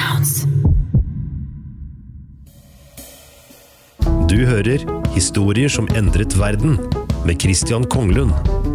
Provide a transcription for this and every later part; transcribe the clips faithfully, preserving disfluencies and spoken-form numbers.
Sounds. Du hører Historier som endret verden med Christian Konglund.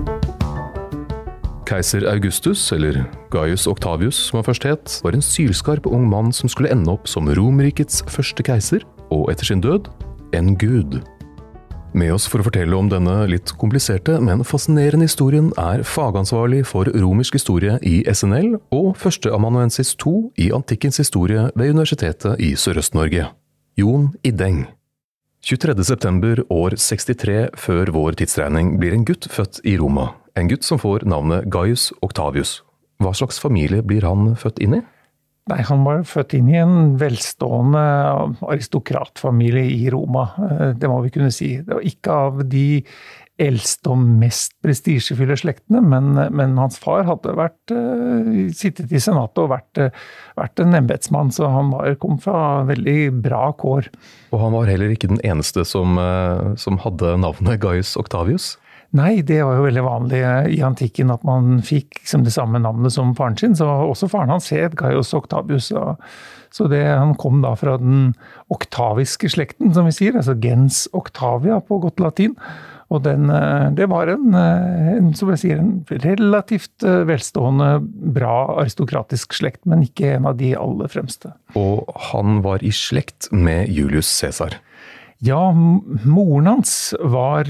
Keiser Augustus, eller Gaius Octavius som han først het, var en sylskarp ung mann som skulle ende opp som Romerrikets første keiser, og etter sin død, en gud. Med oss for å fortelle om denne litt kompliserte, men fascinerende historien er fagansvarlig for romersk historie i S N L og førsteamanuensis to i antikkens historie ved Universitetet i Sørøst-Norge, Jon Ideng. tjuetredje september år sekstitre før vår tidsregning blir en gutt født i Roma. En gutt som får navnet Gaius Octavius. Hva slags familie blir han født inn i? Nei, han var født inn i en velstående aristokratfamilie i Roma. Det må vi kunne si. Det var ikke av de eldste og mest prestisjefulle slektene, men, men hans far hadde vært, sittet i senatet og vært, vært en embetsmann, så han var, kom fra veldig bra kår. Og han var heller ikke den eneste som, som hadde navnet Gaius Octavius? Nei, det var jo veldig vanlig i antikken at man fikk liksom det samme navnet som faren sin, så også faren hans het Gaius Octavius. Så det, han kom da fra den oktaviske slekten, som vi sier, altså gens Octavia på godt latin. Og den, det var en, en, som jeg sier, en relativt velstående, bra aristokratisk slekt, men ikke en av de aller fremste. Og han var i slekt med Julius Caesar. Ja, moren hans var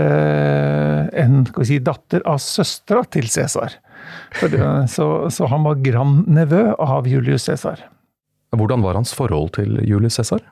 eh, en skal vi si, datter av søstera til Caesar. Så, så han var grandnevø av Julius Caesar. Hvordan var hans forhold til Julius Caesar?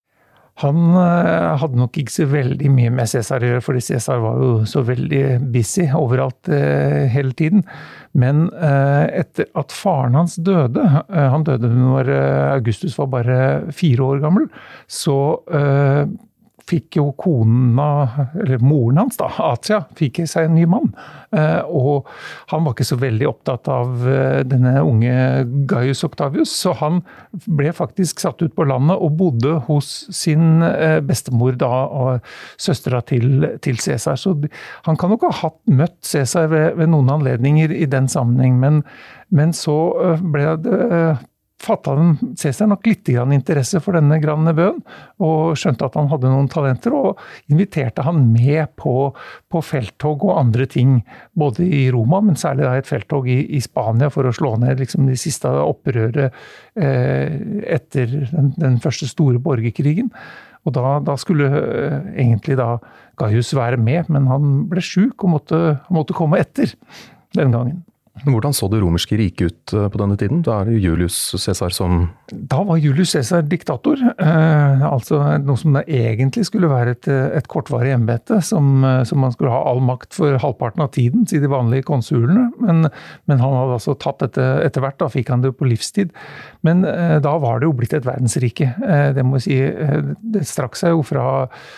Han eh, hadde nok ikke så veldig mye med Caesar å gjøre, fordi Caesar var jo så veldig busy overalt eh, hele tiden. Men eh, etter at faren hans døde, eh, han døde når Augustus var bare fire år gammel, så eh, fikk jo kona, eller moren hans da, Atia, fikk seg en ny mann. Eh, og han var ikke så veldig opptatt av eh, denne unge Gaius Octavius, så han ble faktisk satt ut på landet og bodde hos sin eh, bestemor da, og søstera til, til Caesar. Så han kan nok ha hatt møtt Caesar ved, ved noen anledninger i den sammenheng, men, men så eh, ble det eh, fattet Caesar nok litt grann interesse for denne grandnevøen, og skjønte at han hadde noen talenter, og inviterte han med på, på felttog og andre ting, både i Roma, men særlig da et felttog i, i Spania for å slå ned liksom, de siste opprøret eh, etter den, den første store borgerkrigen. Og da, da skulle eh, egentlig da Gaius være med, men han ble syk og måtte, måtte komme etter den gangen. Hvordan så det romerske riket ut på denne tiden? Da er det Julius Caesar som... Da var Julius Caesar diktator, eh, altså noe som da egentlig skulle være et, et kortvarig embete, som, som man skulle ha all makt for halvparten av tiden, sier de vanlige konsulene, men, men han hadde altså tatt dette etter hvert, da fikk han det på livstid. Men eh, da var det jo blitt et verdensrike, eh, det må jeg si, eh, det strakk seg jo fra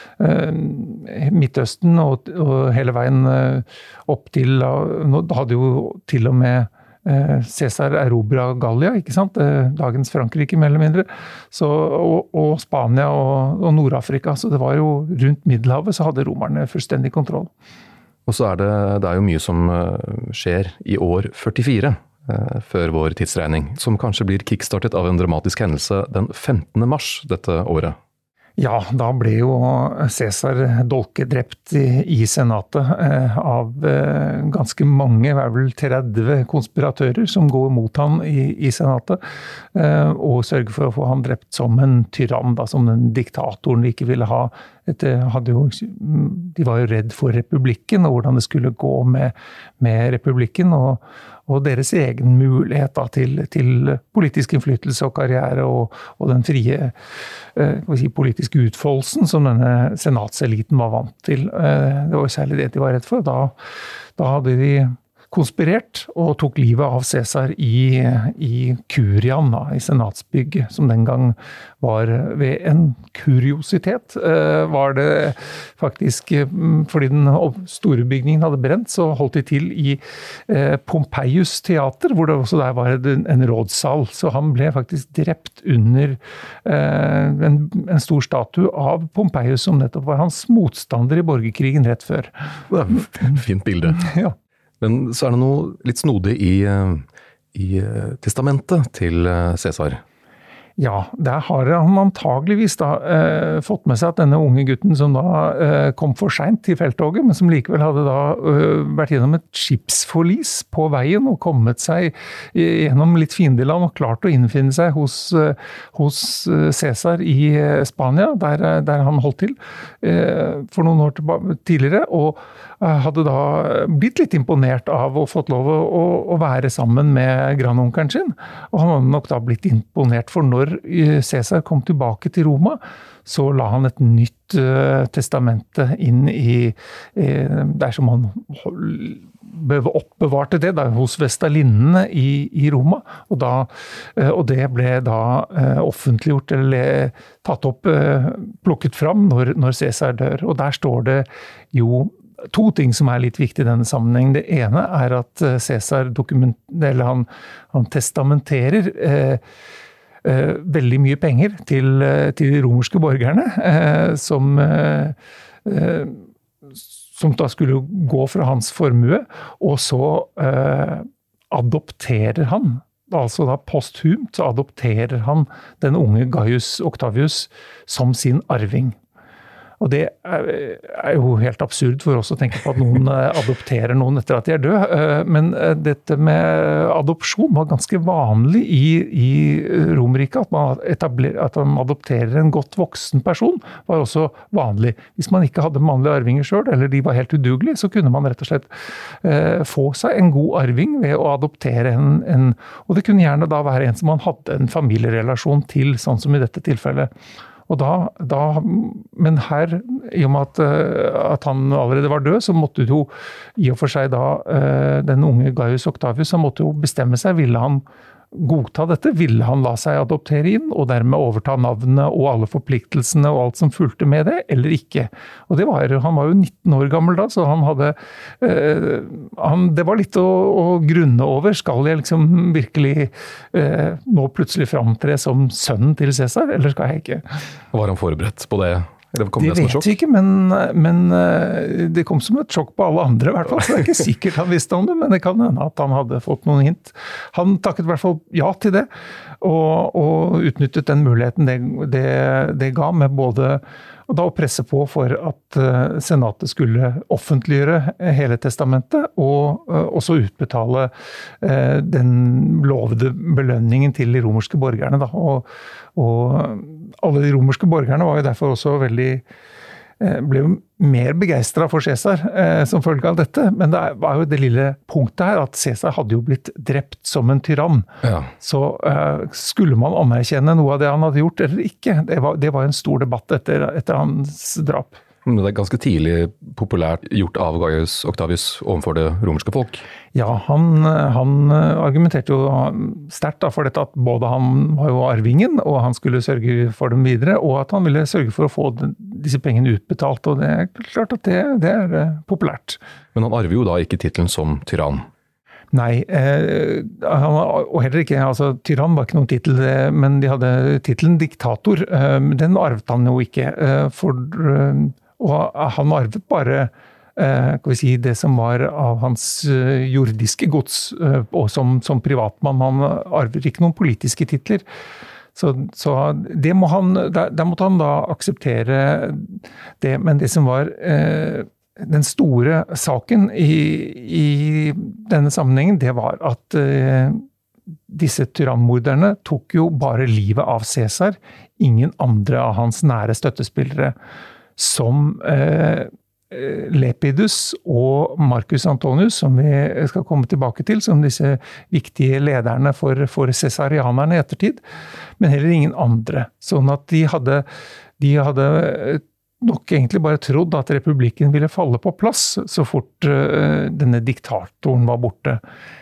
eh, Midtøsten og, og hele veien eh, opp til, da hadde jo til og med Caesar erobra Gallia, ikke sant? Dagens Frankrike, mer eller mindre, så, og, og Spania og, og Nord-Afrika, så det var jo rundt Middelhavet, så hadde romerne fullstendig kontroll. Og så er det, det er jo mye som skjer i år førtifire, før vår tidsregning, som kanskje blir kickstartet av en dramatisk hendelse den femtende mars dette året. Ja, da ble jo Caesar dolkedrept i, i senatet eh, av eh, ganske mange, var vel tretti konspiratører som går mot han i, i senatet, eh, og sørger for å få han drept som en tyrann, da, som den diktatoren de ikke ville ha. Dette hadde jo, de var jo redd for republikken, og hvordan det skulle gå med, med republikken, og, og deres egen mulighet da, til, til politisk innflytelse og karriere, og, og den frie eh, si, politiske utfoldelsen som denne senatseliten var vant til. Eh, det var jo særlig det de var redd for. Da, da hadde de konspirert og tok livet av Caesar i, i Kurian, da, i senatsbygget, som den gang var ved en kuriositet. Eh, var det faktisk, fordi den store bygningen hadde brent, så holdt de til i eh, Pompeius teater, hvor det også der var en, en rådssal. Så han ble faktisk drept under eh, en, en stor statue av Pompeius, som nettopp var hans motstander i borgerkrigen rett før. Det er et fint bilde. Ja. Men så er det noe litt snodig i, i testamentet til Caesar. Ja, der har han antageligvis da eh, fått med seg at denne unge gutten som da eh, kom for sent til felttoget, men som likevel hadde da eh, vært gjennom et skipsforlis på veien og kommet seg gjennom litt fiendeland og klart å innfinne seg hos, eh, hos Cæsar i eh, Spania, der, der han holdt til eh, for noen år tilba- tidligere, og eh, hadde da blitt litt imponert av å fått lov å, å være sammen med grandonkelen sin, og han hadde nok da blitt imponert for når Cæsar kom tilbake til Roma, så la han et nytt uh, testamente inn i, uh, der som han oppbevarte det, der hos Vestalinnene i, i Roma, og, da, uh, og det ble da uh, offentliggjort, eller tatt opp, uh, plukket fram når, når Cæsar dør, og der står det jo to ting som er litt viktig i denne sammenheng. Det ene er at Cæsar dokument, eller han, han testamenterer eh, eh, veldig mye penger til, til de romerske borgerne, eh, som, eh, som da skulle gå fra hans formue, og så eh, adopterer han, altså da posthumt, så adopterer han den unge Gaius Octavius som sin arving. Og det er jo helt absurd for oss å tenke på at noen adopterer noen etter at de er døde. Men dette med adopsjon var ganske vanlig i, i Romerriket. At man, at man adopterer en godt voksen person var også vanlig. Hvis man ikke hadde mannlige arvinger selv, eller de var helt udugelige, så kunne man rett og slett eh, få seg en god arving ved å adoptere en, en... Og det kunne gjerne da være en som man hadde en familierelasjon til, sånn som i dette tilfellet. Og da, da, men her, i og med at, at han allerede var død, så måtte jo i og for seg da den unge Gaius Octavius, han måtte jo bestemme seg, ville han godta dette, ville han la seg adoptere inn, og dermed overta navnet og alle forpliktelsene og alt som fulgte med det, eller ikke. Og det var, han var jo nitten år gammel da, så han hadde, eh, han, det var litt å, å grunne over, skal jeg liksom virkelig eh, nå plutselig framtre som sønnen til Cæsar, eller skal jeg ikke? Var han forberedt på det? Det, det vet vi ikke, men, men det kom som et sjokk på alle andre i hvert fall, så det er ikke sikkert han visste om det, men det kan hende at han hadde fått noen hint. Han takket i hvert fall ja til det, og, og utnyttet den muligheten det, det, det ga med både og da å presse på for at senatet skulle offentliggjøre hele testamentet, og også utbetale den lovede belønningen til de romerske borgerne. Da. Og, og alle de romerske borgerne var jo derfor også veldig, ble jo mer begeistret for Cæsar eh, som følge av dette, men det var jo det lille punktet her, at Cæsar hadde jo blitt drept som en tyrann. Ja. Så eh, skulle man anerkjenne noe av det han hadde gjort, eller ikke? Det var, det var en stor debatt etter, etter hans drap. Men det er ganske tidlig populært gjort av Gaius Octavius overfor det romerske folk. Ja, han, han argumenterte jo sterkt for dette, at både han var jo arvingen, og han skulle sørge for dem videre, og at han ville sørge for å få den, disse pengene utbetalt, og det er klart at det, det er populært. Men han arver jo da ikke titelen som tyrann. Nei, eh, og heller ikke, altså tyrann var ikke noen titel, men de hadde titelen diktator, eh, den arvet han jo ikke, eh, for, eh, og han arvet bare eh, kan vi si, det som var av hans eh, jordiske gods, eh, og som, som privatmann, han arvet ikke noen politiske titler. Så, så det må han, der, der måtte han da akseptere det, men det som var eh, den store saken i, i denne sammenhengen, det var at eh, disse tyrannmorderne tok jo bare livet av Cæsar, ingen andre av hans nære støttespillere, som eh, Lepidus og Marcus Antonius, som vi skal komme tilbake til, som disse viktige lederne for, for cæsarianerne i ettertid, men heller ingen andre. Sånn at de hadde, de hadde nok egentlig bare trodd at republikken ville falle på plass så fort uh, denne diktatoren var borte.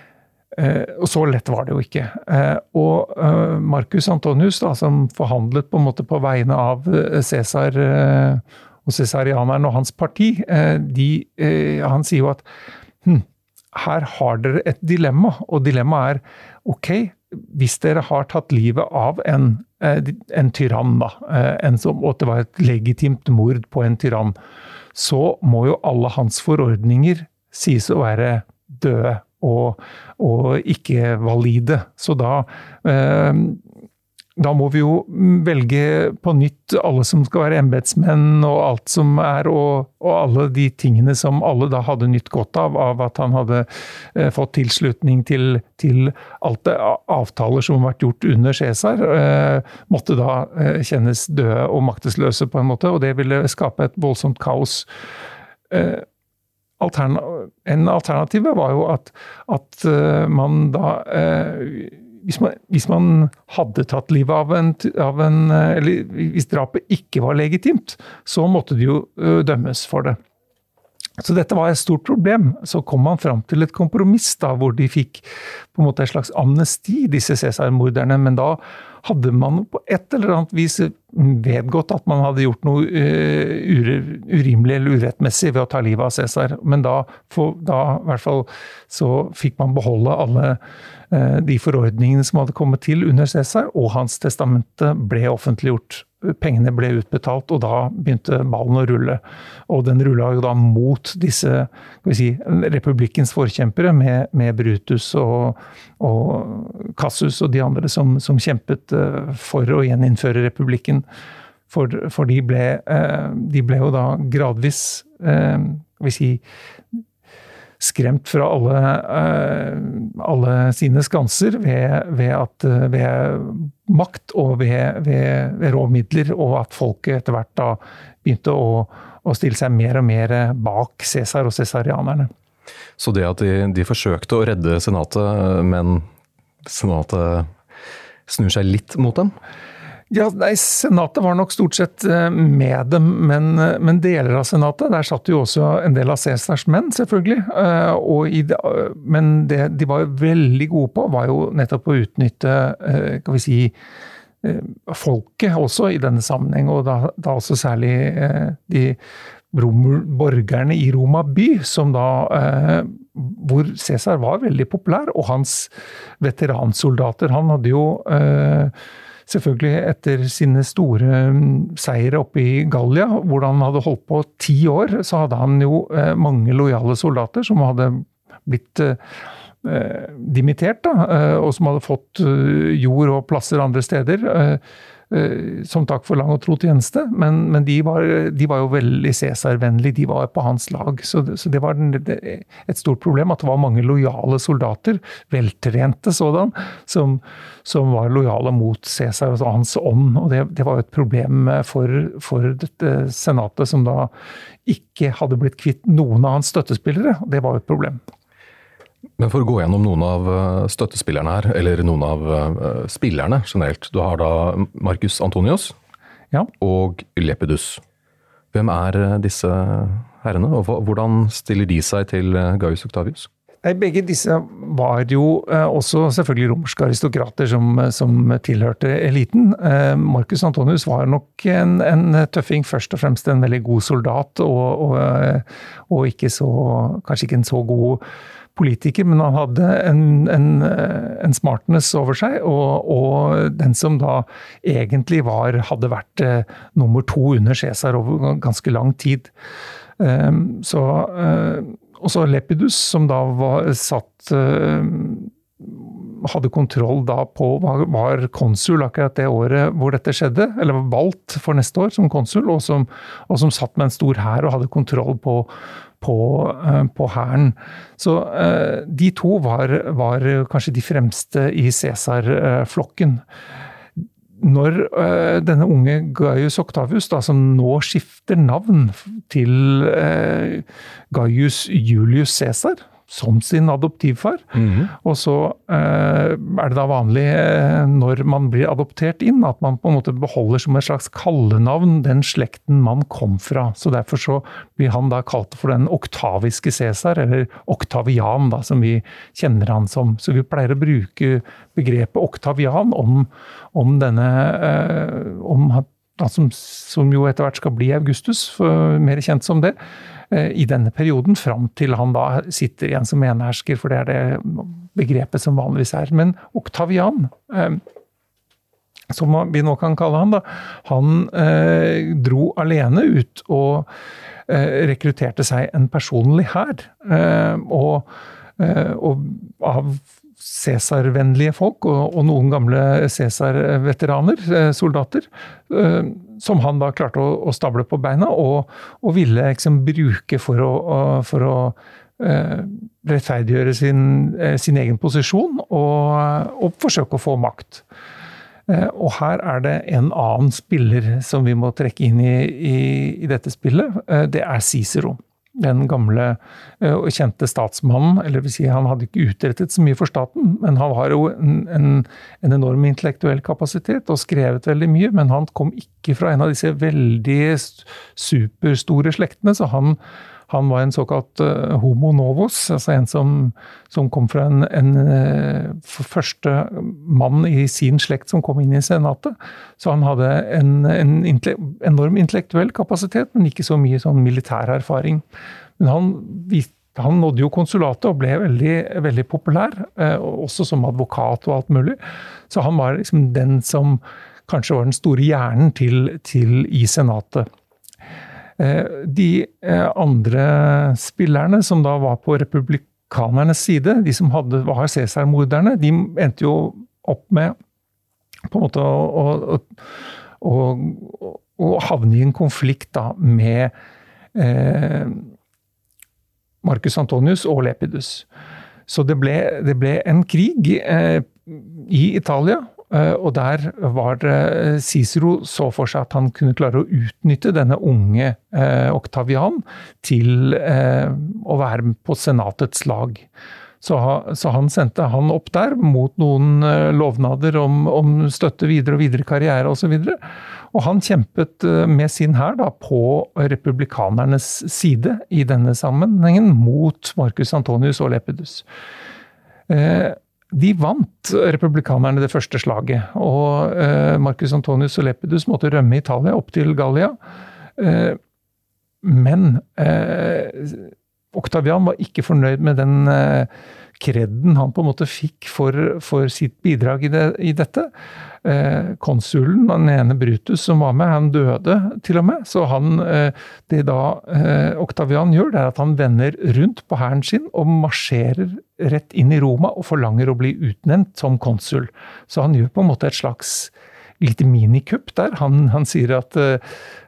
Uh, og så lett var det jo ikke. Uh, og uh, Marcus Antonius, da, som forhandlet på en måte på vegne av Cæsar uh, og cæsarianeren og hans parti, uh, de, uh, han sier jo at hm, her har dere et dilemma, og dilemmaet er, ok, hvis dere har tatt livet av en, en tyrann, da, en som, og det var et legitimt mord på en tyrann, så må jo alle hans forordninger sies å være døde og, og ikke valide. Så da, eh, da må vi jo velge på nytt alle som skal være embetsmenn og alt som er, og, og alle de tingene som alle da hadde nytt godt av, av at han hadde eh, fått tilslutning til, til alt det avtaler som har vært gjort under Cæsar, eh, måtte da eh, kjennes døde og maktesløse på en måte, og det ville skape et voldsomt kaos. Eh, altern- en alternativ var jo at, at uh, man da eh, Hvis man, hvis man hadde tatt livet av en, av en, eller hvis drapet ikke var legitimt, så måtte de jo dømmes for det. Så dette var et stort problem. Så kom man fram til et kompromiss da, hvor de fikk på en måte et slags amnesti, disse Cæsar-morderne, men da hadde man på et eller annet vis vedgått at man hadde gjort noe uh, urimelig eller urettmessig ved å ta livet av Cæsar. Men da, for, da i hvert fall, så fikk man beholde alle uh, de forordningene som hadde kommet til under Cæsar, og hans testamente ble offentliggjort. Pengene ble utbetalt, og da begynte ballen å rulle. Og den rullet jo da mot disse, skal vi si, republikkens forkjempere med, med Brutus og, og Cassius og de andre som, som kjempet for å gjeninnføre republikken. For, for de, ble, de ble jo da gradvis, skal vi si, skremt fra alle, alle sine skanser ved, ved, at, ved makt og ved, ved, ved råmidler, og at folket etter hvert da begynte å, å stille seg mer og mer bak Cæsar og cæsarianerne. Så det at de, de forsøkte å redde senatet, men senatet snur seg litt mot dem? Ja, nei, senatet var nok stort sett med dem, men, men deler av senatet, der satt jo også en del av Cæsars menn, selvfølgelig. Og i det, men det de var veldig gode på, var jo nettopp å utnytte, kan vi si, folket også i denne sammenheng, og da, da også særlig de borgerne i Roma by, som da, hvor Cæsar var veldig populær, og hans veteransoldater, han hadde jo selvfølgelig etter sine store seire oppe i Gallia, hvor han hadde holdt på ti år, så hadde han jo mange lojale soldater som hadde blitt dimittert, da, og som hadde fått jord og plasser andre steder, som takk for lang og tro tjeneste, men, men de, var, de var jo veldig Cæsar-vennlige, de var på hans lag, så det, så det var et stort problem at det var mange lojale soldater, veltrente sådan, som, som var lojale mot Cæsar og hans ånd, og det, det var jo et problem for, for dette senatet som da ikke hadde blitt kvitt noen av hans støttespillere, og det var jo et problem. Men for å gå gjennom noen av støttespillerne her, eller noen av spillerne generelt, du har da Marcus Antonius ja. Og Lepidus. Hvem er disse herrene, og hvordan stiller de seg til Gaius Octavius? Begge disse var jo også selvfølgelig romerske aristokrater som, som tilhørte eliten. Marcus Antonius var nok en, en tøffing, først og fremst en veldig god soldat, og, og, og ikke så, kanskje ikke en så god politiker, men han hadde en, en, en smartness over seg, og, og den som da egentlig var, hadde vært eh, nummer to under Cæsar over ganske lang tid. Um, så, uh, og så Lepidus, som da var satt, uh, hadde kontroll da på, var, var konsul akkurat det året hvor dette skjedde, eller var valgt for neste år som konsul, og som, og som satt med en stor hær og hadde kontroll på på, på hæren. Så de to var, var kanskje de fremste i Cæsar-flokken. Når denne unge Gaius Octavius, da, som nå skifter navn til Gaius Julius Cæsar, som sin adoptivfar. Mm-hmm. Og så eh, er det da vanlig eh, når man blir adoptert inn, at man på en måte beholder som et slags kallenavn den slekten man kom fra. Så derfor så blir han da kalt for den oktaviske Cæsar, eller Octavian da, som vi kjenner han som. Så vi pleier å bruke begrepet Octavian om, om denne, eh, om da, som, som jo etter hvert skal bli Augustus, for, mer kjent som det, i denne perioden, fram til han da sitter igjen som enehersker, for det er det begrepet som vanligvis er. Men Octavian, eh, som vi nå kan kalle han da, han eh, dro alene ut og eh, rekrutterte seg en personlig hær. Eh, og, eh, og av Cæsar-vennlige folk, og, og noen gamle Cæsar-veteraner, soldater, som han da klarte å, å stable på beina, og, og ville liksom bruke for å, for å uh, rettferdiggjøre sin, sin egen posisjon, og, og forsøke å få makt. Uh, og her er det en annen spiller som vi må trekke inn i, i, i dette spillet. Uh, det er Cicero. Den gamle og kjente statsmannen, eller vil si han hadde ikke utrettet så mye for staten, men han har jo en, en, en enorm intellektuell kapasitet og skrevet veldig mye, men han kom ikke fra en av disse veldig superstore slektene, så han, han var en såkalt homo novus, altså en som, som kom fra en, en første mann i sin slekt som kom inn i senatet, så han hadde en, en enorm intellektuell kapasitet, men ikke så mye sånn militær erfaring. Men han, han nådde jo konsulatet og ble veldig, veldig populær, også som advokat og alt mulig. Så han var liksom den som kanskje var den store hjernen til, til i senatet. De andre spillerne som da var på republikanernes side, de som hadde, var Cæsar-morderne, de endte jo opp med på en måte å, å, å, å havne i en konflikt da med eh, Marcus Antonius og Lepidus. Så det ble, det ble en krig eh, i Italia, eh, og der var eh, Cicero så for seg at han kunne klare å utnytte denne unge eh, Octavian til eh, å være på senatets lag. Så, så han sendte han opp der mot noen lovnader om, om støtte videre og videre karriere og så videre. Og han kjempet med sin hær da på republikanernes side i denne sammenhengen mot Marcus Antonius og Lepidus. Eh, de vant republikanerne det første slaget, og eh, Marcus Antonius og Lepidus måtte rømme Italia opp til Gallia. Eh, men eh, Octavian var ikke fornøyd med den eh, kredden han på en måte fikk for, for sitt bidrag i, det, i dette. Eh, konsulen, den ene Brutus som var med, han døde til og med. Så han, eh, det da eh, Octavian gjør, det er at han vender rundt på hæren sin og marsjerer rett inn i Roma og forlanger å bli utnevnt som konsul. Så han gjør på en måte et slags lite minikupp der. Han, han sier at eh,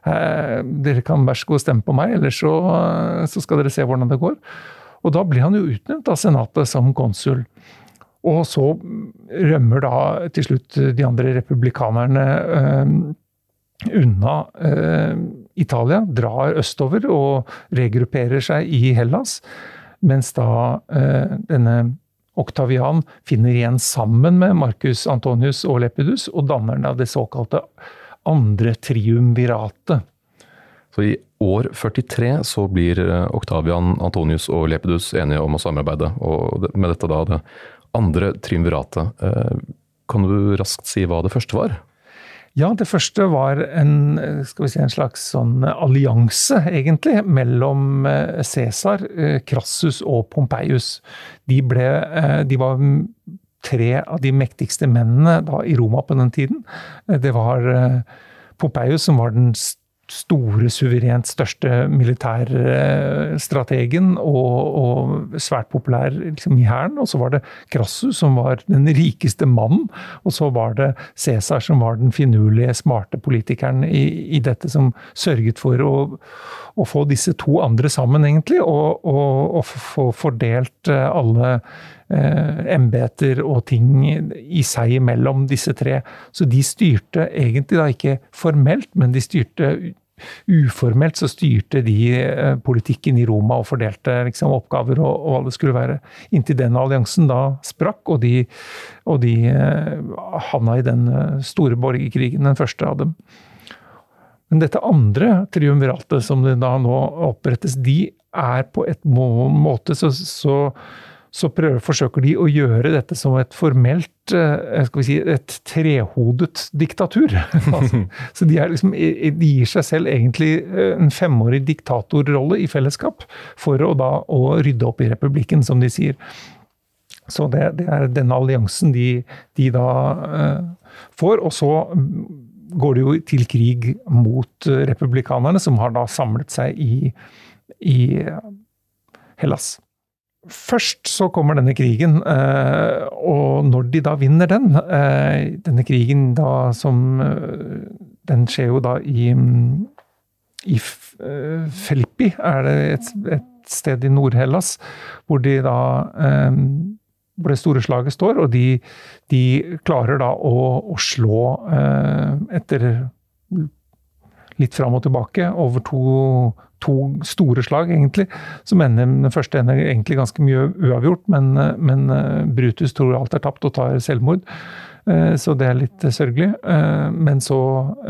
dere kan vær så god stemme på meg, eller så, så skal dere se hvordan det går. Og da blir han jo utnevnt av senatet som konsul. Og så rømmer da til slutt de andre republikanerne eh, unna eh, Italia, drar østover og regrupperer seg i Hellas, mens da eh, denne Octavian finner igjen sammen med Marcus Antonius og Lepidus, og danner da det såkalte andre triumviratet. Så i år førtitre så blir Octavian, Antonius og Lepidus enige om å samarbeide, og med dette da det andre triumviratet. Kan du raskt si hva det første var? Ja, det første var en, skal vi si, en slags sånn allianse, egentlig, mellom Cæsar, Crassus og Pompeius. De, ble, de var tre av de mektigste mennene da, i Roma på den tiden. Det var Pompeius som var den store, suverent største militærstrategen og, og svært populær liksom, i hæren. Og så var det Crassus som var den rikeste mannen, og så var det Cæsar som var den finurlige, smarte politikeren i, i dette, som sørget for å, å få disse to andre sammen, egentlig, og, og, og få fordelt alle eh, embeter og ting i seg imellom disse tre. Så de styrte egentlig da ikke formelt, men de styrte uformelt, så styrte de eh, politikken i Roma og fordelte liksom, oppgaver og, og hva det skulle være. Inntil den alliansen da sprakk, og de, og de eh, havna i den store borgerkrigen, den første av dem. Men dette andre triumviratet som det da nå opprettes, de er på et må måte så, så så prøver, forsøker de å gjøre dette som et formelt, skal vi si, et trehodet diktatur. altså, så de, er liksom, de gir seg selv egentlig en femårig diktatorrolle i fellesskap for å, da, å rydde opp i republikken, som de sier. Så det, det er denne alliansen de, de da uh, får, og så går det jo til krig mot republikanerne, som har da samlet seg i, i Hellas. Først så kommer denne krigen, og når de da vinner den, denne krigen da som, den skjer jo da i, i Filippi, er det et, et sted i Nord-Hellas, hvor de da, hvor det store slaget står, og de, de klarer da å, å slå etter litt fram og tilbake over to to store slag, egentlig, som ender, den første ender egentlig ganske mye uavgjort, men, men Brutus tror alt er tapt og tar selvmord, så det er litt sørgelig. Men så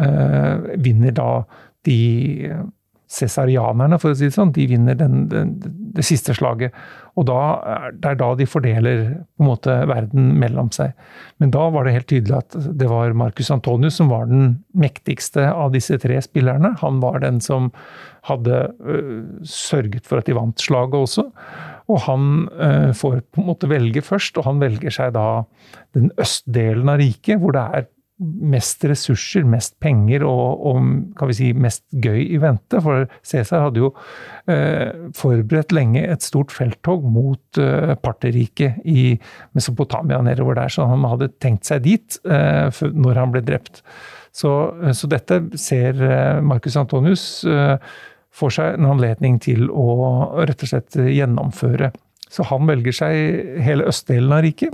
vinner da de cæsarianerne, for å si det sånn, de vinner den, den, det siste slaget, og da, det er da de fordeler på en måte verden mellom seg. Men da var det helt tydelig at det var Marcus Antonius som var den mektigste av disse tre spillerne. Han var den som hadde uh, sørget for at de vant slaget også, og han uh, får på en måte velge først, og han velger seg da den østdelen av riket, hvor det er mest ressurser, mest penger og, og kan vi si, mest gøy i vente, for Caesar hadde jo eh, forberedt lenge et stort felttog mot eh, Partherriket i Mesopotamia nedover der, så han hadde tenkt seg dit eh, når han ble drept. Så, så dette ser eh, Marcus Antonius eh, for seg en anledning til å rett og slett gjennomføre. Så han velger seg hele østdelen av riket.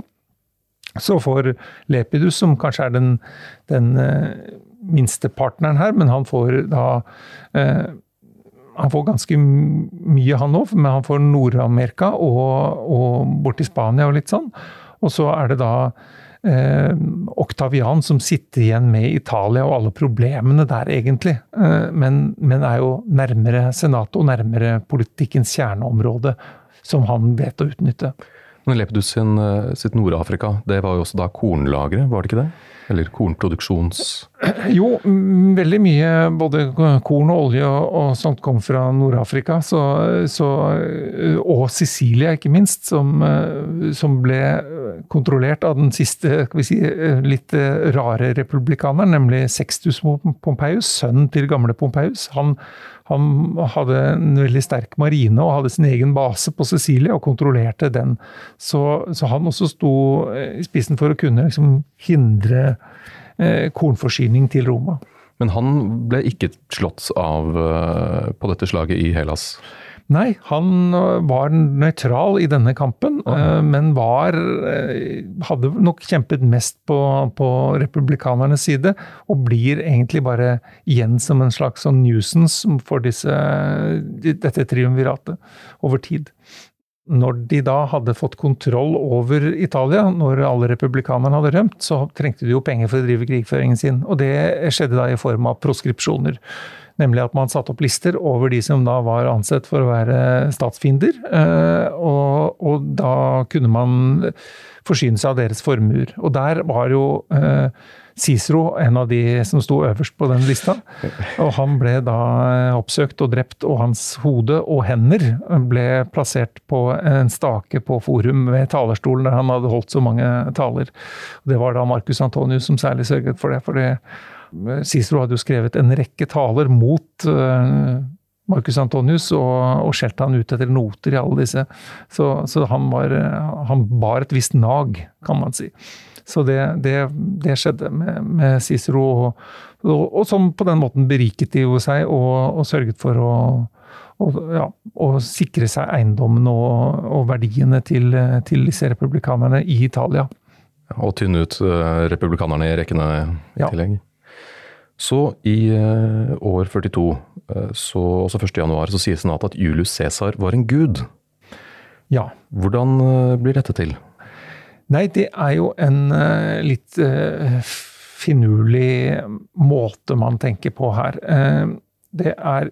Så får Lepidus, som kanskje er den, den uh, minste partneren her, men han får da uh, han får ganske mye han også, men han får Nord-Amerika og, og bort til Spania og litt sånn. Og så er det da uh, Octavian som sitter igjen med Italia og alle problemene der egentlig, uh, men, men er jo nærmere senatet og nærmere politikkens kjerneområde som han vet å utnytte. Men Lepidus sin, sitt Nord-Afrika, det var jo også da kornlagre, var det ikke det? Eller kornproduksjons... Jo, veldig mye, både korn og olje og, og sånt kom fra Nord-Afrika, så, så, og Sicilia ikke minst, som, som ble kontrollert av den siste, kan vi si, litt rare republikaneren, nemlig Sextus Pompeius, sønnen til gamle Pompeius. Han Han hadde en veldig sterk marine og hadde sin egen base på Sicilia og kontrollerte den. Så, så han også sto i spissen for å kunne liksom hindre eh, kornforsyning til Roma. Men han ble ikke slått av uh, på dette slaget i Hellas? Nei, han var nøytral i denne kampen, uh, men var, hadde nok kjempet mest på, på republikanernes side, og blir egentlig bare igjen som en slags sånn nuisance for disse, dette triumviratet over tid. Når de da hadde fått kontroll over Italia, når alle republikanerne hadde rømt, så trengte de jo penger for å drive krigføringen sin, og det skjedde da i form av proskripsjoner. Nemlig at man satte opp lister over de som da var ansett for å være statsfiender, og, og da kunne man forsyne seg av deres formuer. Og der var jo Cicero en av de som sto øverst på den lista, og han ble da oppsøkt og drept, og hans hode og hender ble plassert på en stake på forum ved talerstolen der han hadde holdt så mange taler. Det var da Marcus Antonius som særlig sørget for det, for det Cicero hadde jo skrevet en rekke taler mot uh, Marcus Antonius og, og skjelte han ut etter noter i alle disse. Så, så han, var, han bar et visst nag, kan man si. Så det, det, det skjedde med, med Cicero, og, og, og som på den måten beriket de jo seg og, og sørget for å, og, ja, å sikre seg eiendommen og, og verdiene til, til disse republikanerne i Italia. Og tynne ut uh, republikanerne i rekkene i ja. tillegg. Så i uh, år førtito, uh, så, også første januar, så sier senatet at Julius Caesar var en gud. Ja. Hvordan uh, blir dette til? Nei, det er jo en uh, litt uh, finurlig måte man tenker på her. Uh, det er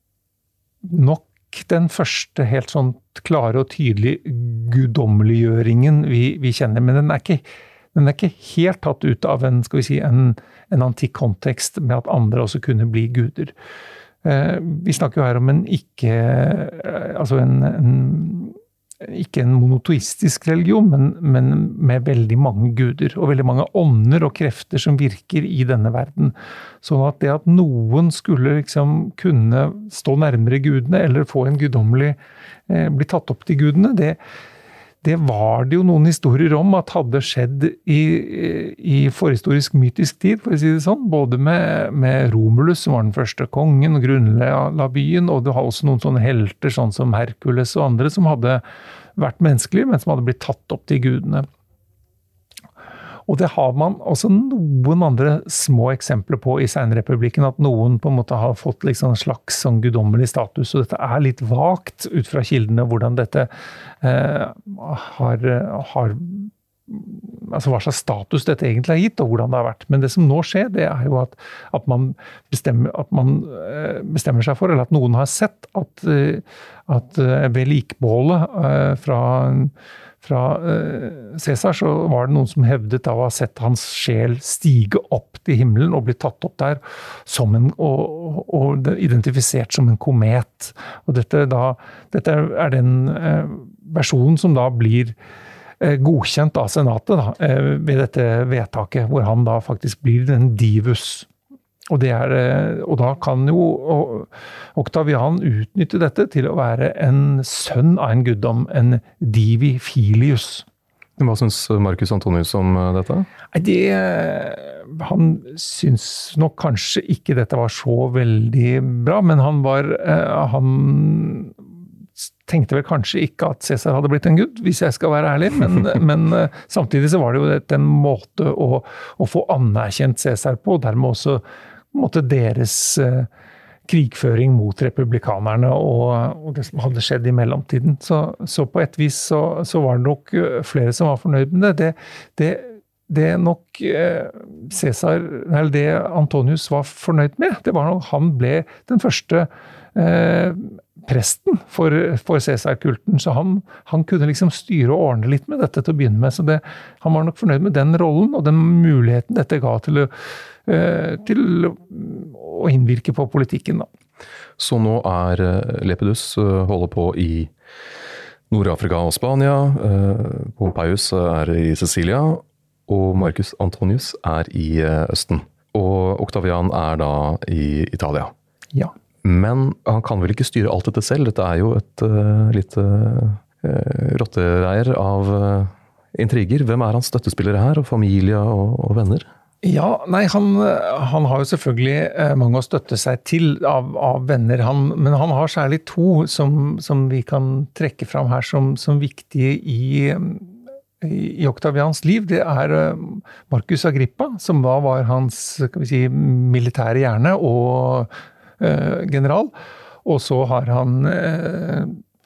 nok den første helt sånn klare og tydelige guddommeliggjøringen vi, vi kjenner, men den er ikke Den er ikke helt tatt ut av en, skal vi si, en, en antikk kontekst med at andre også kunne bli guder. Eh, vi snakker jo her om en ikke, altså en, en, ikke en monoteistisk religion, men, men med veldig mange guder, og veldig mange ånder og krefter som virker i denne verden. Sånn at det at noen skulle liksom kunne stå nærmere gudene, eller få en guddommelig, eh, bli tatt opp til gudene, det, det var det jo noen historier om at hadde skjedd i, i forhistorisk mytisk tid, for å si det sånn, både med, med Romulus, som var den første kongen og grunnla byen, og du har også noen sånne helter, sånn som Herkules og andre, som hadde vært menneskelige, men som hadde blitt tatt opp til gudene. Og det har man også noen andre små eksempler på i Seinrepublikken, at noen på en måte har fått liksom en slags sånn guddommelig status, og dette er litt vagt ut fra kildene, hvordan dette eh, har, har altså hva slags status dette egentlig har gitt, og hvordan det har vært. Men det som nå skjer, det er jo at, at, man, bestemmer, at man bestemmer seg for, eller at noen har sett at, at ved likbålet fra fra Cæsar, så var det noen som hevdet av å ha sett hans sjel stige opp til himmelen og bli tatt opp der som en, og, og identifisert som en komet. Og dette, da, dette er den eh, versjonen som da blir eh, godkjent av senatet da, eh, ved dette vedtaket, hvor han da faktisk blir en divus. Og, det er, og da kan jo Octavian utnytte dette til å være en sønn av en guddom, en divi filius. Hva synes Marcus Antonius om dette? Det, han synes nok kanskje ikke dette var så veldig bra, men han var, han tenkte vel kanskje ikke at Cæsar hadde blitt en gud, hvis jeg skal være ærlig, men, men samtidig så var det jo dette en måte å, å få anerkjent Cæsar på, og dermed også måtte deres eh, krigføring mot republikanerne og, og det som hadde skjedd i mellomtiden. Så, så på et vis så, så var det nok flere som var fornøyd med det. Det, det, det nok eh, Cæsar, eller det Antonius var fornøyd med, det var nok han ble den første eh, presten for, for Cæsar-kulten, så han, han kunne liksom styre og ordne litt med dette til å begynne med. Så det, han var nok fornøyd med den rollen og den muligheten dette ga til å til å innvirke på politikken da. Så nå er Lepidus holder på i Nord-Afrika og Spania, Pompeius er i Sicilia, og Marcus Antonius er i Østen. Og Octavian er da i Italia. Ja. Men han kan vel ikke styre alt dette selv? Dette er jo et uh, litt uh, rottereier av uh, intriger. Hvem er hans støttespillere her, og familie og, og venner? Ja, nei, han, han har jo selvfølgelig mange å støtte seg til av, av venner, han, men han har særlig to som, som vi kan trekke fram her som, som viktige i, i Octavians liv. Det er Marcus Agrippa, som da var hans skal vi si, militære hjerne og eh, general, og så har han eh,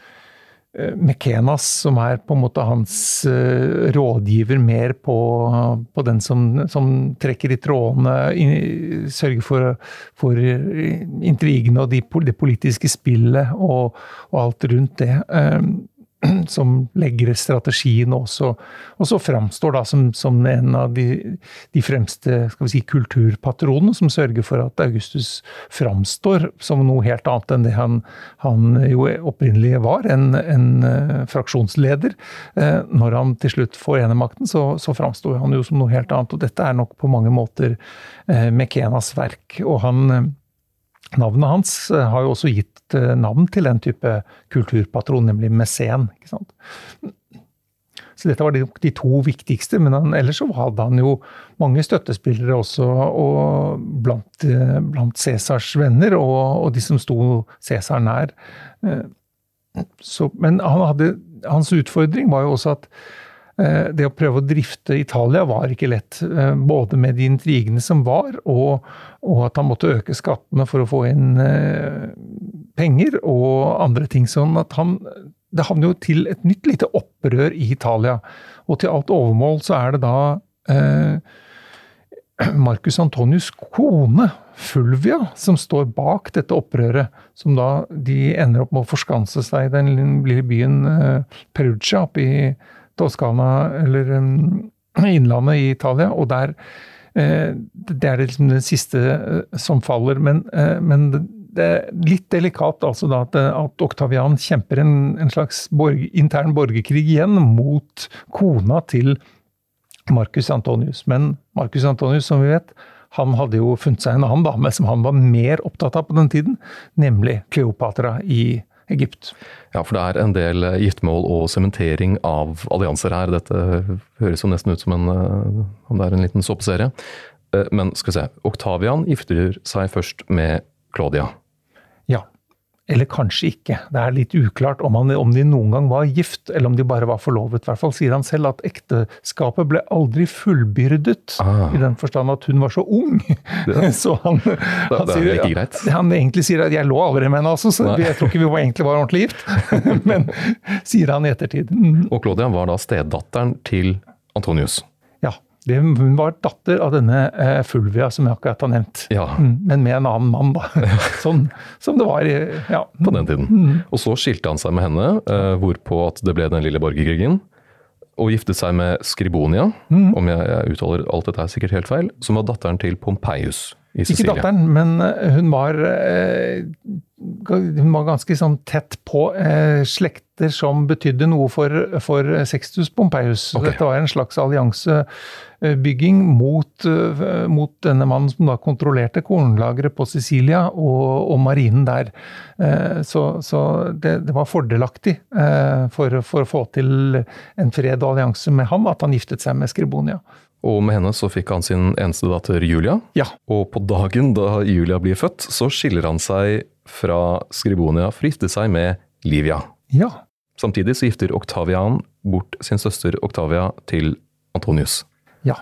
Mekenas, som er på en måte hans uh, rådgiver mer på, på den som, som trekker i trådene, in, sørger for, for intrigene og de, det politiske spillet og, og alt rundt det. Um, som legger strategien også, og så fremstår da som, som en av de, de fremste skal vi si, kulturpatronene, som sørger for at Augustus fremstår som noe helt annet enn det han, han jo opprinnelig var, en, en uh, fraksjonsleder. Uh, når han til slutt får enemakten, så, så fremstår han jo som noe helt annet, og dette er nok på mange måter uh, Mekenas verk, og han uh, navnet hans har jo også gitt navn til en type kulturpatron, nemlig mesen, ikke sant? Så dette var de, de to viktigste, men han, ellers så hadde han jo mange støttespillere også, og blant, blant Cæsars venner, og, og de som sto Cæsar nær. Så, men han hadde, hans utfordring var jo også at det å prøve å drifte Italia var ikke lett, både med de intrigene som var, og, og at han måtte øke skattene for å få inn penger og andre ting, sånn at han, det havnet jo til et nytt lite opprør i Italia, og til alt overmål så er det da eh, Marcus Antonius' kone, Fulvia, som står bak dette opprøret, som da de ender opp med å forskanse seg i den lille byen eh, Perugia oppe i Toskana, eller um, innlandet i Italia, og der, eh, det er liksom det siste eh, som faller, men, eh, men det, det er litt delikat altså da at, at Octavian kjemper en, en slags borg, intern borgerkrig igjen mot kona til Marcus Antonius. Men Marcus Antonius, som vi vet, han hadde jo funnet seg en annen dame som han var mer opptatt av på den tiden, nemlig Kleopatra i Egypt. Ja, for det er en del giftermål og sementering av allianser her. Dette høres jo nesten ut som en, om det er en liten såpeserie. Men skal vi se, Octavian gifter seg først med Claudia. Ja, eller kanskje ikke. Det er litt uklart om, han, om de noen gang var gift, eller om de bare var forlovet. I hvert fall sier han selv at ekteskapet ble aldri fullbyrdet, ah. i den forstand at hun var så ung. Det, så han, det, han, det sier, er ikke greit. Ja, han egentlig sier at jeg lå aldri med henne, altså, så Nei. jeg tror ikke vi var, egentlig var ordentlig gift. Men sier han i ettertid. Mm. Og Claudia var da steddatteren til Antonius. Det, hun var datter av denne eh, Fulvia, som jeg akkurat har nevnt. Ja. Mm, men med en annen mann, da. Sånn som det var i, ja. På den tiden. Mm. Og så skilte han seg med henne, eh, hvorpå at det ble den lille borgerkrigen. Og giftet seg med Scribonia, mm. om jeg, jeg uttaler alt dette er sikkert helt feil, som var datteren til Pompeius i Sicilia. Ikke datteren, men hun var, eh, hun var ganske sånn tett på eh, slekter som betydde noe for, for Sextus Pompeius. Okay. Dette var en slags alliansebygging mot, mot denne mannen som da kontrollerte kornlageret på Sicilia og, og marinen der. Så, så det, det var fordelaktig for, for å få til en fred og allianse med ham at han giftet seg med Scribonia. Og med henne så fikk han sin eneste datter Julia. Ja. Og på dagen da Julia blir født, så skiller han seg fra Scribonia for å gifte seg med Livia. Ja. Samtidig så gifter Octavian bort sin søster Octavia til Antonius. Ja.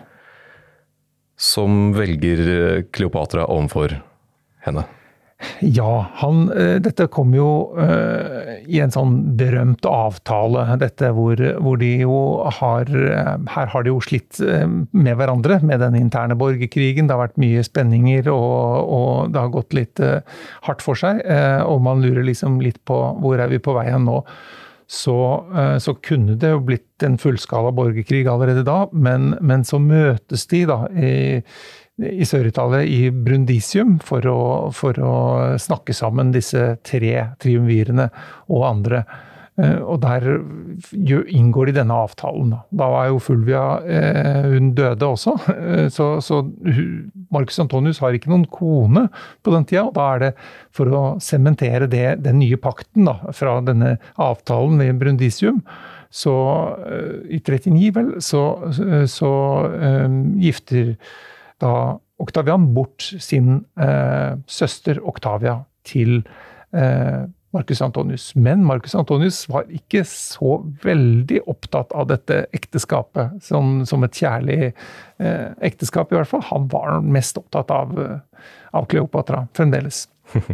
Som velger Kleopatra overfor henne. Ja, han, dette kom jo uh, i en sånn berømt avtale, dette hvor, hvor de jo har, her har de jo slitt med hverandre med den interne borgerkrigen. Det har vært mye spenninger, og, og det har gått litt uh, hardt for seg, uh, og man lurer liksom litt på hvor er vi på vei hen nå. Så, uh, så kunne det jo blitt en fullskala borgerkrig allerede da, men, men så møtes de da i i Sør-Italia i Brundisium for å, for å snakke sammen disse tre triumvirene og andre. Og der inngår de denne avtalen. Da var jo Fulvia, hun døde også, så, så Marcus Antonius har ikke noen kone på den tida, og da er det for å sementere det, den nye pakten da, fra denne avtalen i Brundisium. Så i trettini vel, så, så um, gifter da Octavian bort sin eh, søster Octavia til eh, Marcus Antonius. Men Marcus Antonius var ikke så veldig opptatt av dette ekteskapet, som, som et kjærlig eh, ekteskap i hvert fall. Han var mest opptatt av, av Kleopatra, fremdeles.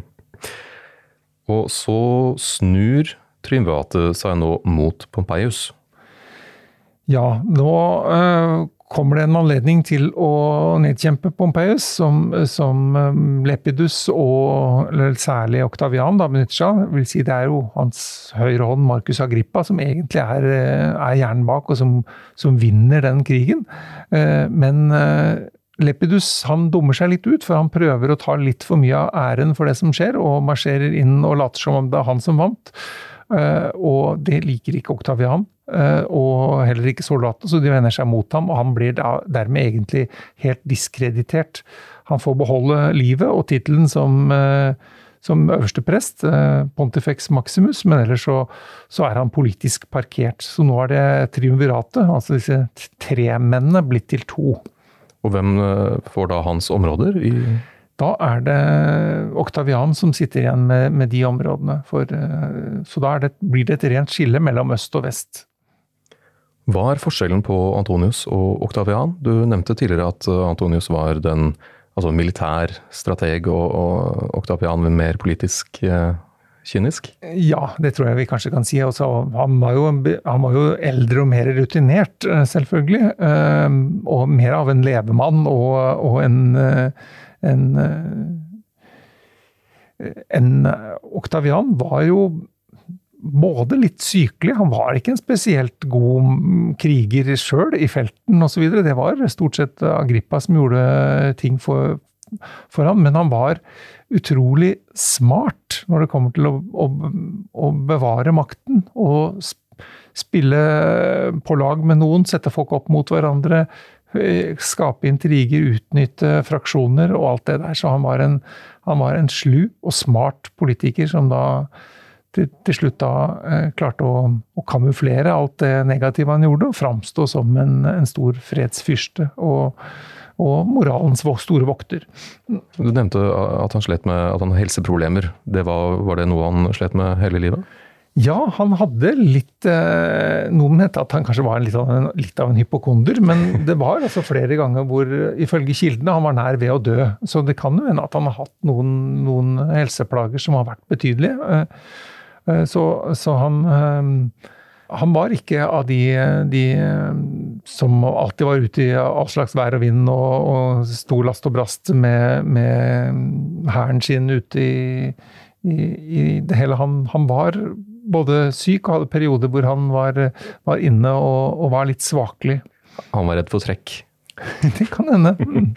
Og så snur triumviratet seg nå mot Pompeius. Ja, nå øh, kommer det en anledning til å nedkjempe Pompeius, som, som Lepidus og eller særlig Octavian da benytter seg av. Det vil si det er jo hans høyre hånd, Marcus Agrippa, som egentlig er, er hjernen bak, og som, som vinner den krigen. Men Lepidus han dummer seg litt ut, for han prøver å ta litt for mye av æren for det som skjer, og marsjerer inn og later som om det er han som vant. Og det liker ikke Octavian. Og heller ikke soldater, så de vender seg mot ham, og han blir da, dermed egentlig helt diskreditert. Han får beholde livet og titelen som, som øverste prest, Pontifex Maximus, men ellers så, så er han politisk parkert. Så nå er det triumviratet, altså disse tre mennene, blitt til to. Og hvem får da hans områder i... Da er det Octavian som sitter igjen med, med de områdene. For, så da er det, blir det et rent skille mellom øst og vest. Hva er forskjellen på Antonius og Octavian? Du nevnte tidligere at Antonius var den altså militær strateg, og, og Octavian var mer politisk eh, kynisk? Ja, det tror jeg vi kanskje kan si. Også, han, var jo, han var jo eldre og mer rutinert, selvfølgelig. Eh, og mer av en levemann og, og en... Eh, En, en Octavian var jo både litt sykelig, han var ikke en spesielt god kriger selv i felten og så videre. Det var stort sett Agrippa som gjorde ting for, for ham, men han var utrolig smart når det kommer til å, å, å bevare makten, og spille på lag med noen, sette folk opp mot hverandre, skape intriger, utnytte fraksjoner og alt det der. Så han var en, han var en slu og smart politiker som da til, til slutt da eh, klarte å, å kamuflere alt det negative han gjorde, og framstå som en, en stor fredsfyrste og, og moralens store vokter. Du nevnte at han slet med at han hadde helseproblemer. Det var, var det noe han slet med hele livet? Ja, han hadde litt, eh, noen mente at han kanskje var litt av, en, litt av en hypokonder, men det var altså flere ganger hvor, ifølge kildene, han var nær ved å dø. Så det kan jo hende at han har hatt noen, noen helseplager som har vært betydelige. Eh, så, så han, eh, han var ikke av de, de som alltid var ute i all slags vær og vind og, og sto last og brast med, med hæren sin ute i, i, i det hele. Han, han var både syk og hadde perioder hvor han var, var inne og, og var litt svakelig. Han var redd for trekk. Det kan hende. Mm.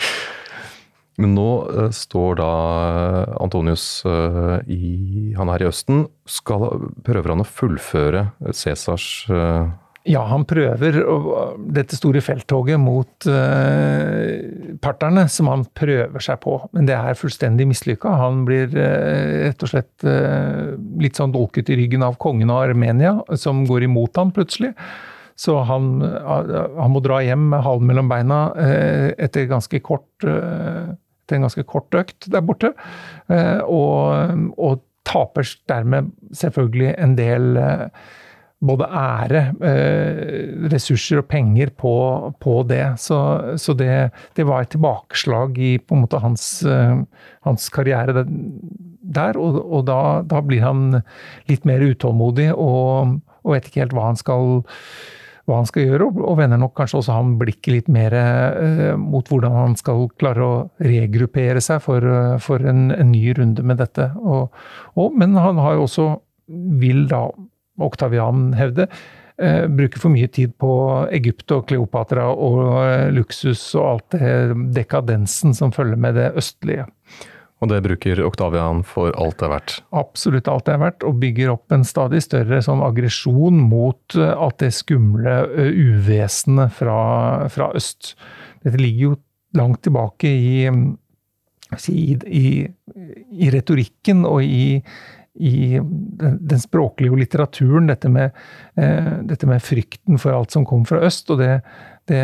Men nå uh, står da Antonius uh, i, han er i Østen. Skal, prøver han å fullføre Cæsars uh... Ja, han prøver dette store felttoget mot uh, parterne, som han prøver seg på. Men det er fullstendig mislykket. Han blir uh, rett og slett uh, litt sånn dolket i ryggen av kongen av Armenia, som går imot ham plutselig. Så han, uh, han må dra hjem med halen mellom beina uh, etter, ganske kort, uh, etter en ganske kort økt der borte. Uh, og, og taper dermed selvfølgelig en del uh, både ære, ressurser og penger på, på det. Så, så det, det var et tilbakeslag i på en måte hans, hans karriere der, og, og da, da blir han litt mer utålmodig og, og vet ikke helt hva han skal, hva han skal gjøre, og, og vender nok kanskje også han blikket litt mer uh, mot hvordan han skal klare å regruppere seg for, uh, for en, en ny runde med dette. Og, og, men han har jo også, vil da Octavian hevde, eh, bruker for mye tid på Egypt og Kleopatra og eh, luksus og alt det dekadensen som følger med det østlige. Og det bruker Octavian for alt det er verdt? Absolutt alt det er verdt, og bygger opp en stadig større sånn aggresjon mot uh, alt det skumle uh, uvesenet fra, fra øst. Dette ligger jo langt tilbake i, i, i, i retorikken og i i den, den språklige litteraturen, dette med, eh, dette med frykten for alt som kom fra øst, og det, det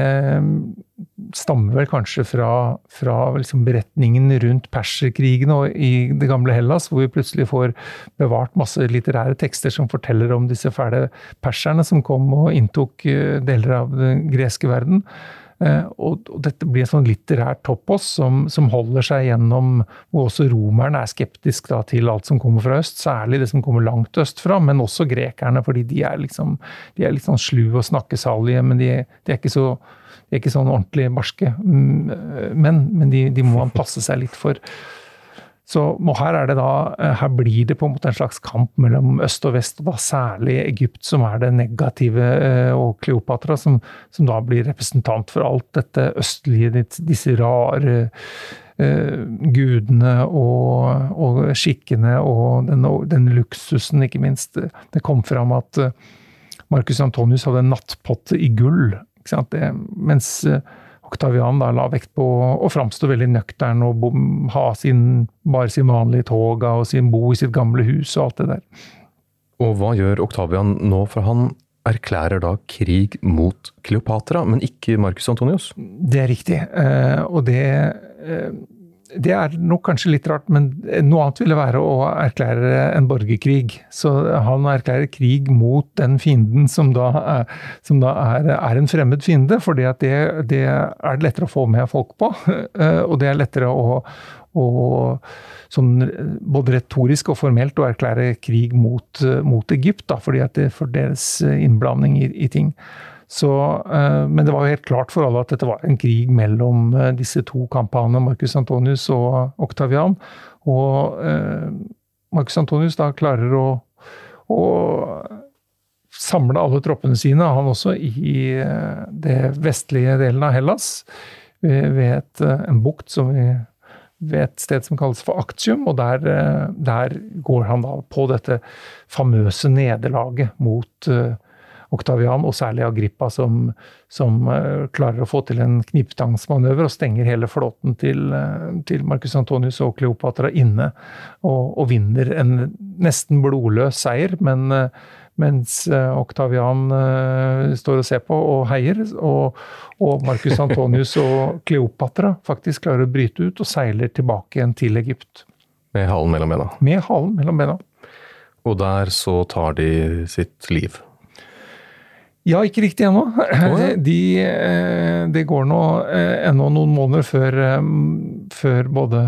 stammer vel kanskje fra, fra liksom beretningen rundt perserkrigene og i det gamle Hellas, hvor vi plutselig får bevart masse litterære tekster som forteller om disse fæle perserne som kom og inntok deler av den greske verden. Uh, og, og dette blir en sånn litterært toppos som, som holder seg gjennom, hvor også romerne er skeptisk da, til alt som kommer fra øst, særlig det som kommer langt østfra, men også grekerne, fordi de er liksom, de er litt sånn slu og snakkesalige, men de, de er ikke så, de er ikke sånn ordentlig barske menn, men de, de må man passe seg litt for. Så og her er det da, her blir det på en måte en slags kamp mellom øst og vest, og da særlig Egypt som er det negative, og Kleopatra som, som da blir representant for alt dette østlige, disse rare uh, gudene og, og skikkene og den, den luksusen, ikke minst. Det kom fram at Marcus Antonius hadde en nattpotte i gull, ikke sant? Det, mens Octavian da la vekt på å framstå veldig nøktern og bo, ha sin, bare sin vanlige toga og sin bo i sitt gamle hus og alt det der. Og hva gjør Octavian nå? For han erklærer da krig mot Kleopatra, men ikke Marcus Antonius? Det er riktig, eh, og det, eh, det er nok kanskje litt rart, men noe annet ville være å erklære en borgerkrig. Så han erklærer krig mot den fienden som da er, som da er, er en fremmed fiende, fordi at det, det er lettere å få med folk på, og det er lettere å, å sånn, både retorisk og formelt å erklære krig mot, mot Egypt, da, fordi at det for deres innblanding i, i ting. Så, men det var jo helt klart for alle at dette var en krig mellom disse to kampene, Marcus Antonius og Octavian. Og eh, Marcus Antonius da klarer å, å samle alle troppene sine, han også, i det vestlige delen av Hellas, ved et, en bukt som vi ved et sted som kalles for Actium, og der, der går han da på dette famøse nederlaget mot uh, Octavian, og særlig Agrippa, som, som uh, klarer å få til en knipetangsmanøver og stenger hele flåten til, uh, til Marcus Antonius og Kleopatra inne, og, og vinner en nesten blodløs seier, men uh, mens Octavian uh, står og ser på og heier, og, og Marcus Antonius og Kleopatra faktisk klarer å bryte ut og seiler tilbake igjen til Egypt. Med halen mellom bena. Med halen mellom bena. Og der så tar de sitt liv. Ja, ikke riktig ennå. Oh, ja. de, det går nå ennå noen måneder før, før både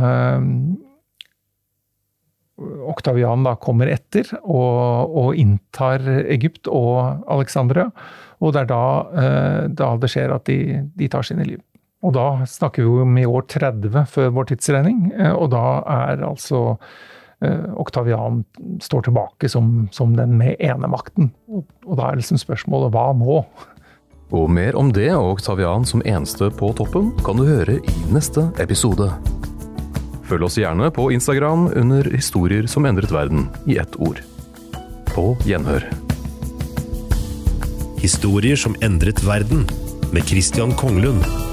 Octavian da kommer etter og, og inntar Egypt og Alexandria, og det er da, da det skjer at de, de tar sine liv. Og da snakker vi jo om i år tretti før vår tidsregning, og da er altså Octavian står tilbake som, som den med enemakten, og, og da er liksom spørsmålet, hva nå? Og mer om det og Octavian som eneste på toppen kan du høre i neste episode. Følg oss gjerne på Instagram under Historier som endret verden i ett ord. På gjenhør. Historier som endret verden med Christian Konglund.